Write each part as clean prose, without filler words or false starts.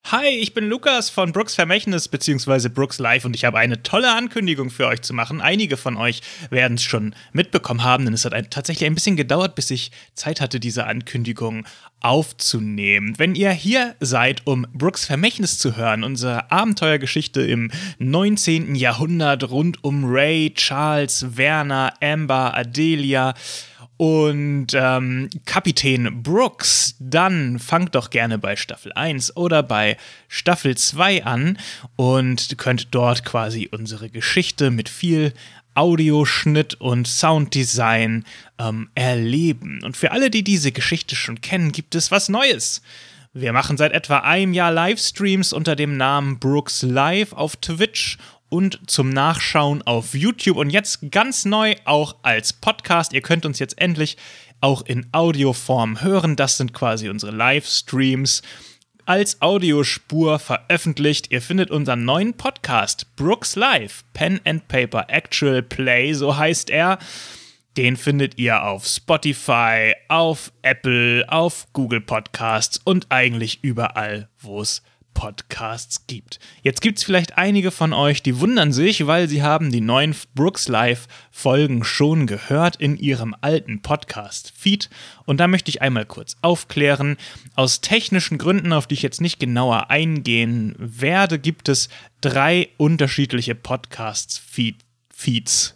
Hi, ich bin Lukas von Brooks Vermächtnis bzw. Brooks Live und ich habe eine tolle Ankündigung für euch zu machen. Einige von euch werden es schon mitbekommen haben, denn es hat tatsächlich ein bisschen gedauert, bis ich Zeit hatte, diese Ankündigung aufzunehmen. Wenn ihr hier seid, um Brooks Vermächtnis zu hören, unsere Abenteuergeschichte im 19. Jahrhundert rund um Ray, Charles, Werner, Amber, Adelia und Kapitän Brooks, dann fangt doch gerne bei Staffel 1 oder bei Staffel 2 an und könnt dort quasi unsere Geschichte mit viel Audioschnitt und Sounddesign erleben. Und für alle, die diese Geschichte schon kennen, gibt es was Neues. Wir machen seit etwa einem Jahr Livestreams unter dem Namen Brooks Live auf Twitch und zum Nachschauen auf YouTube und jetzt ganz neu auch als Podcast. Ihr könnt uns jetzt endlich auch in Audioform hören. Das sind quasi unsere Livestreams als Audiospur veröffentlicht. Ihr findet unseren neuen Podcast Brooks Live, Pen and Paper Actual Play, so heißt er. Den findet ihr auf Spotify, auf Apple, auf Google Podcasts und eigentlich überall, wo es Podcasts gibt. Jetzt gibt es vielleicht einige von euch, die wundern sich, weil sie haben die neuen Brooks Live Folgen schon gehört in ihrem alten Podcast-Feed. Und da möchte ich einmal kurz aufklären. Aus technischen Gründen, auf die ich jetzt nicht genauer eingehen werde, gibt es drei unterschiedliche Podcast-Feeds.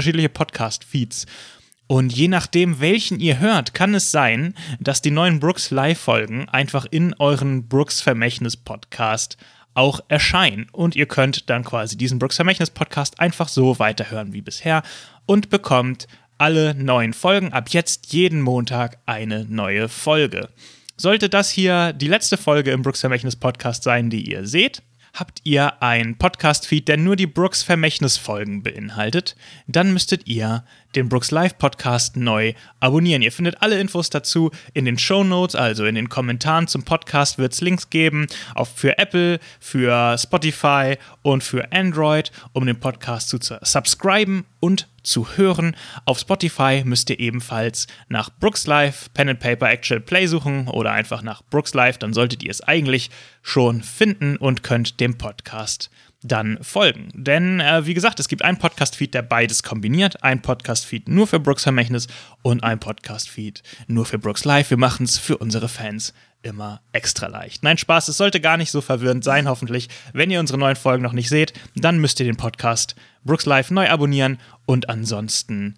Und je nachdem, welchen ihr hört, kann es sein, dass die neuen Brooks Live-Folgen einfach in euren Brooks Vermächtnis-Podcast auch erscheinen. Und ihr könnt dann quasi diesen Brooks Vermächtnis-Podcast einfach so weiterhören wie bisher und bekommt alle neuen Folgen. Ab jetzt jeden Montag eine neue Folge. Sollte das hier die letzte Folge im Brooks Vermächtnis-Podcast sein, die ihr seht, habt ihr einen Podcast-Feed, der nur die Brooks Vermächtnis-Folgen beinhaltet, dann müsstet ihr den Brooks Live-Podcast neu abonnieren. Ihr findet alle Infos dazu in den Shownotes, also in den Kommentaren zum Podcast wird es Links geben, auch für Apple, für Spotify und für Android, um den Podcast zu subscriben und zu hören. Auf Spotify müsst ihr ebenfalls nach Brooks Live Pen and Paper Actual Play suchen oder einfach nach Brooks Live, dann solltet ihr es eigentlich schon finden und könnt dem Podcast dann folgen. Denn, wie gesagt, es gibt einen Podcast-Feed, der beides kombiniert. Ein Podcast-Feed nur für Brooks Vermächtnis und ein Podcast-Feed nur für Brooks Live. Wir machen es für unsere Fans immer extra leicht. Nein, Spaß, es sollte gar nicht so verwirrend sein, hoffentlich. Wenn ihr unsere neuen Folgen noch nicht seht, dann müsst ihr den Podcast Brooks Live neu abonnieren und ansonsten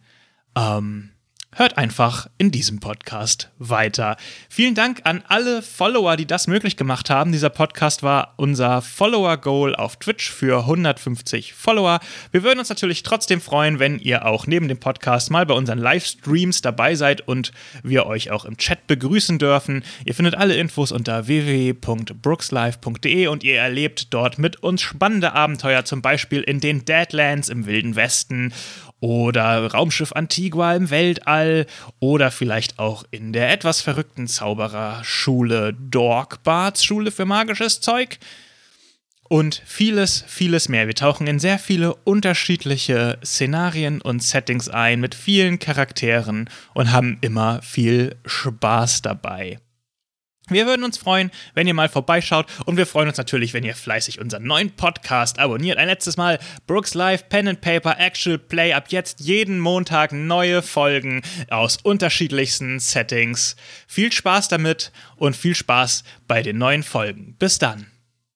hört einfach in diesem Podcast weiter. Vielen Dank an alle Follower, die das möglich gemacht haben. Dieser Podcast war unser Follower-Goal auf Twitch für 150 Follower. Wir würden uns natürlich trotzdem freuen, wenn ihr auch neben dem Podcast mal bei unseren Livestreams dabei seid und wir euch auch im Chat begrüßen dürfen. Ihr findet alle Infos unter www.brookslive.de und ihr erlebt dort mit uns spannende Abenteuer, zum Beispiel in den Deadlands im Wilden Westen oder Raumschiff Antigua im Weltall oder vielleicht auch in der etwas verrückten Zaubererschule Dorkbarts Schule für magisches Zeug und vieles, vieles mehr. Wir tauchen in sehr viele unterschiedliche Szenarien und Settings ein mit vielen Charakteren und haben immer viel Spaß dabei. Wir würden uns freuen, wenn ihr mal vorbeischaut und wir freuen uns natürlich, wenn ihr fleißig unseren neuen Podcast abonniert. Ein letztes Mal, Brooks Live Pen and Paper Actual Play, ab jetzt jeden Montag neue Folgen aus unterschiedlichsten Settings. Viel Spaß damit und viel Spaß bei den neuen Folgen. Bis dann.